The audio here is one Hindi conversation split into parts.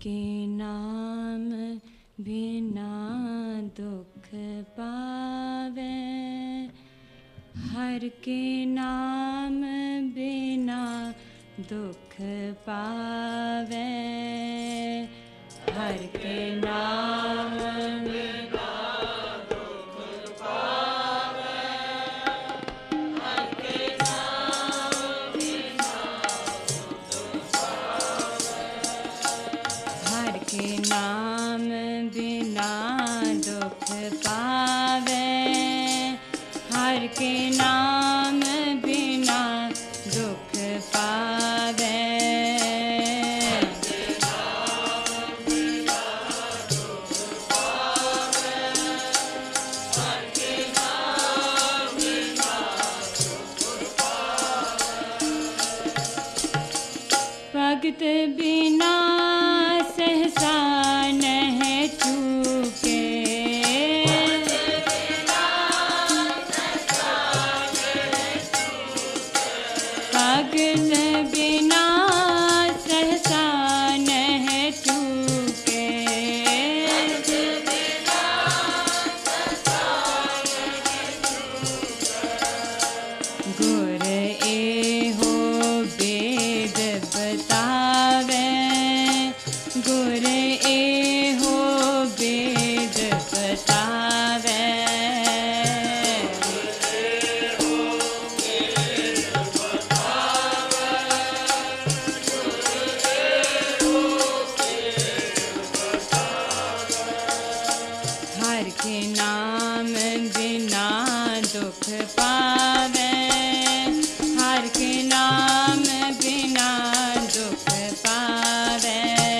के नाम बिना दुख पावे, हर के नाम बिना दुख पावे, हर के नाम बिना दुख पावे, हर के नाम बिना दुख पावे, हर के नाम बिना दुख पावे, हर के नाम बिना दुख पावे, भगत बिना सहसा नह चूके, भगत बिना सहसा नह चूके, गुर एहो वेद बतावे, गुर एहो वेद बतावे, हर के नाम बिना दुख पावे, हर के नाम बिना दुख पावे,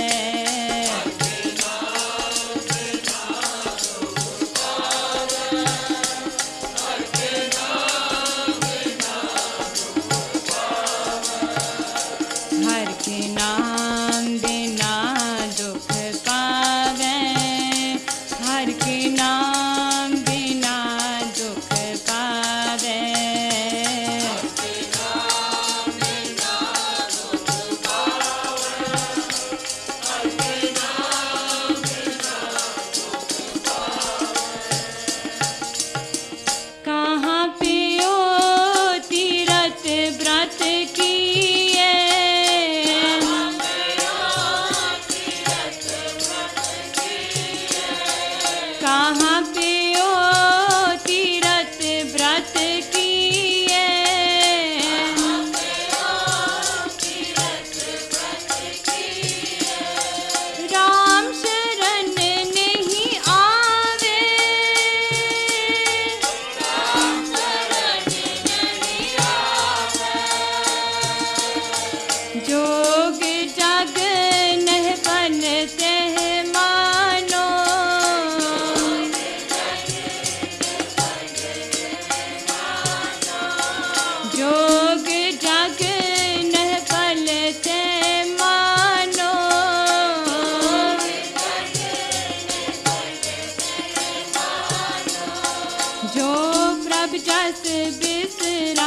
हर के नाम बिना दुख पावे, हर के नाम बिना दुख पावे, कहाँ पियो तीरथ व्रत किए, कहाँ पियो तीरथ व्रत किए, राम शरण नहीं आवे, जोग जग नह बनते मानो, जोग जग नह बनते मानो, जो प्रभ जस बिसरावे,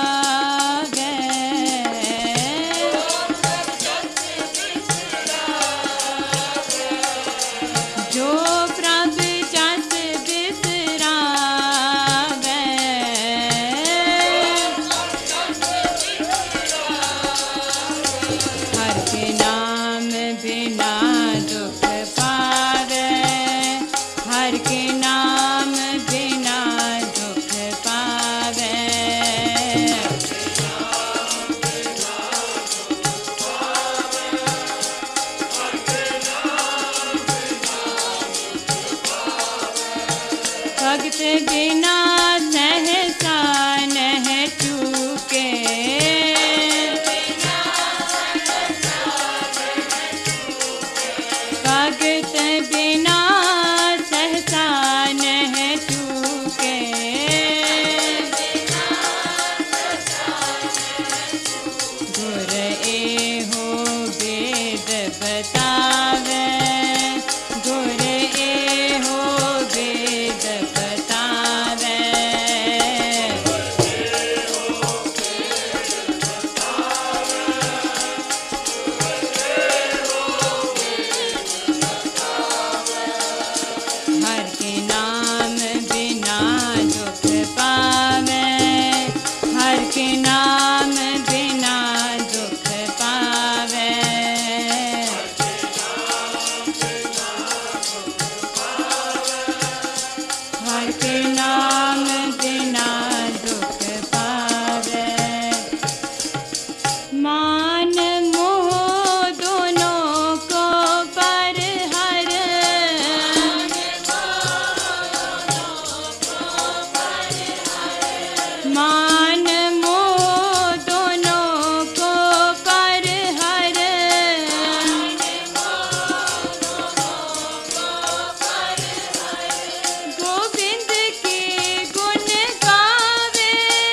जो प्रभ जस बिसरावे, हर के नाम बिना दुख पावे, हर के नाम बिना दुख पावे, भगत बिना सहसा नह चूके, भगत बिना सहसा नह चूके, गुर एहो वेद बतावे, गुर एहो वेद बतावे, हर के नाम बिना दुख पावे। मान मोह दोनों को पर हर, मान मोह दोनों को पर हर। गोविंद के गुण गावे,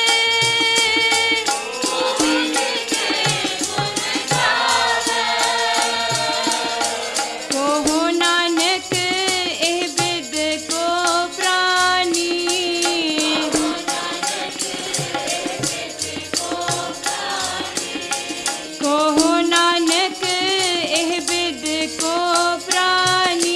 कहो नानक एह बिद को प्राणी। कहो नानक एह बिद को प्राणी।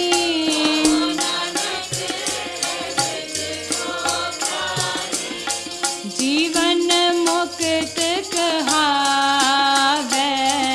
जीवन मुक्त कहावे,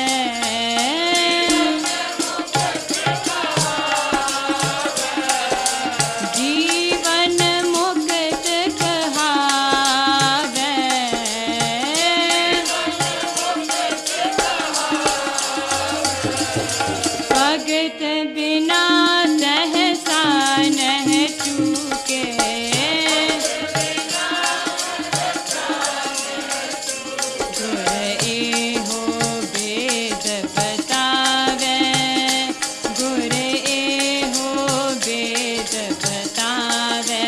जीवन मुक्त कहावे। भगत बिना सहसा नह चूके, गुर एहो वेद बतावे, गुर एहो वेद बतावे।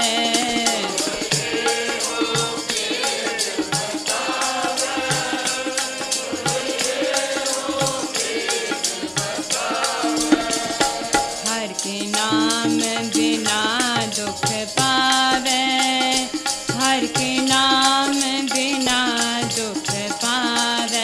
हर के नाम बिना दुख पावे, हर के नाम बिना दुख पावे।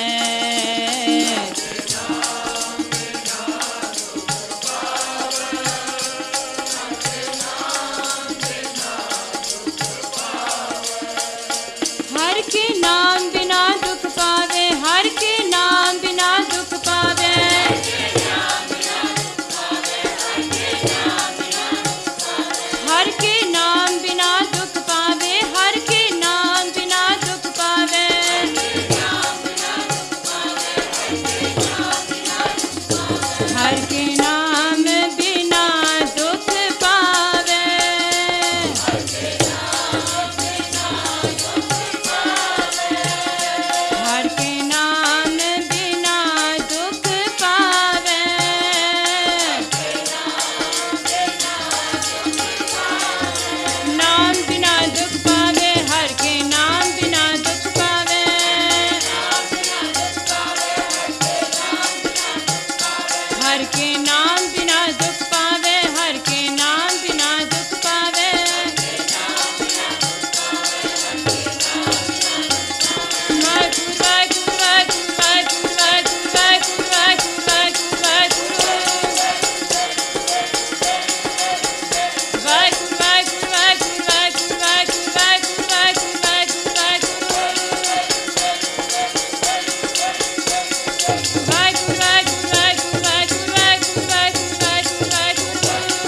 हर के नाम बिना दुख पावे, हर के नाम बिना दुख पावे। हर के नाम बिना दुख पावे, हर के नाम बिना दुख पावे। हर के नाम बिना दुख पावे। हर के नाम बिना दुख पावे। नाम बिना दुख पावे, हर के नाम बिना दुख पावे। हर के नाम बिना दुख पावे, हर के नाम बिना दुख पावे। वाहिगुरु वाहिगुरु वाहिगुरु वाहिगुरु वाहिगुरु वाहिगुरु वाहिगुरु वाहिगुरु। वाहिगुरु वाहिगुरु वाहिगुरु वाहिगुरु वाहिगुरु वाहिगुरु वाहिगुरु वाहिगुरु वाहिगुरु। वाहिगुरु वाहिगुरु वाहिगुरु वाहिगुरु वाहिगुरु वाहिगुरु वाहिगुरु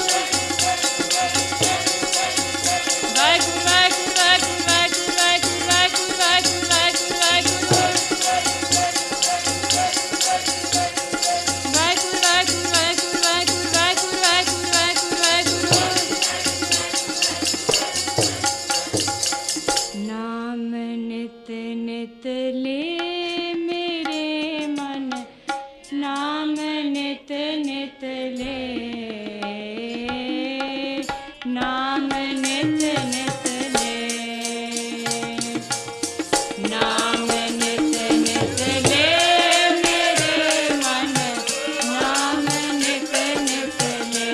वाहिगुरु। वाहिगुरु वाहिगुरु वाहिगुरु वाहिगुरु वाहिगुरु वाहिगुरु वाहिगुरु वाहिगुरु वाहिगुरु। वाहिगुरु वाहिगुरु वाहिगुरु वाहिगुरु वाहिगुरु वाहिगुरु वाहिगुरु वाहिगुरु। नाम नित नित ले मेरे मन, नाम नित नित ले। नाम नित नित ले, नाम नित नित ले मेरे मन, नाम नित नित ले।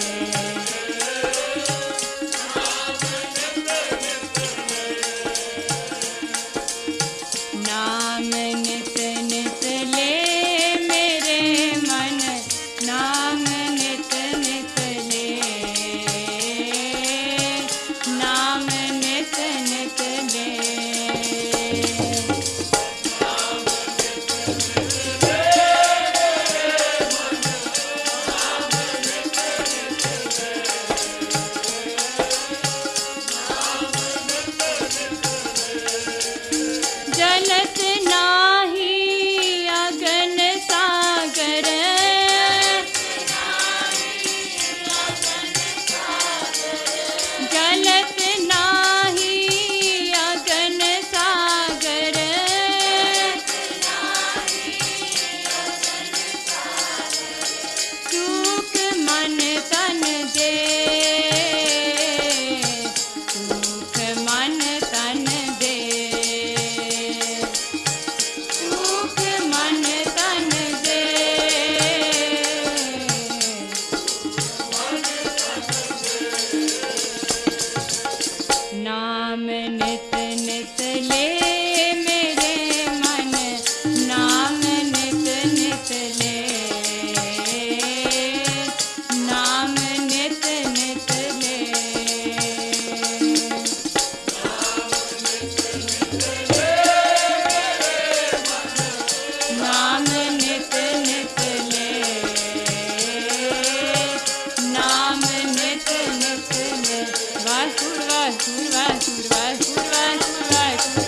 नाम नित नित ले मेरे मन, नाम नित नित ले। नाम नित नित ले मेरे मन, नाम नित नित ले, नाम नित नित ले, नाम नित नित ले, नाम नित नित ले। वाहिगुरू वाहिगुरू वाहिगुरू वाहिगुरू वाहिगुरू वाहिगुरू।